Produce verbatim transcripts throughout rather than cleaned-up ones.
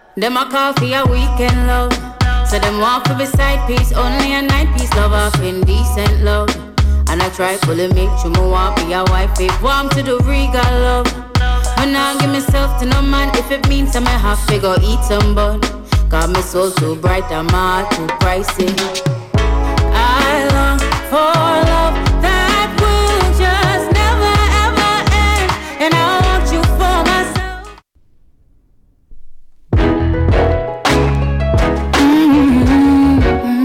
Them a call for a weekend love. So them want for beside piece, only a night piece love off indecent love. And I try fully make sure me want be a wife, if warm to the regal love. But now give myself to no man if it means I may have to go eat some bun. Cause my soul too bright and my heart too pricey. I long for love that will just never ever end. And I want you for myself. Mm-hmm.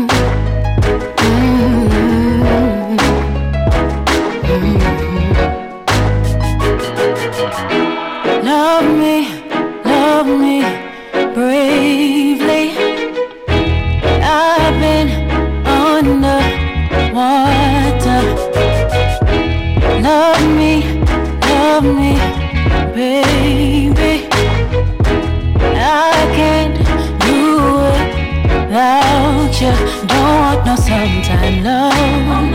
Mm-hmm. Love me, love me bravely. I've been under water. Love me, love me, baby. I can't do it without you. Don't want no sometime love.